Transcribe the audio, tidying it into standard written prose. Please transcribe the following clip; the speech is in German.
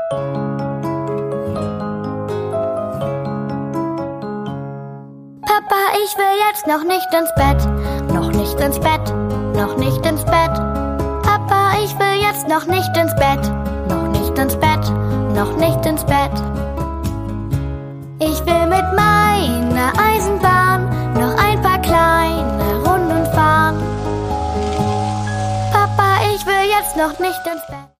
Papa, ich will jetzt noch nicht ins Bett. Noch nicht ins Bett, noch nicht ins Bett. Papa, ich will jetzt noch nicht ins Bett. Noch nicht ins Bett, noch nicht ins Bett. Ich will mit meiner Eisenbahn noch ein paar kleine Runden fahren. Papa, ich will jetzt noch nicht ins Bett.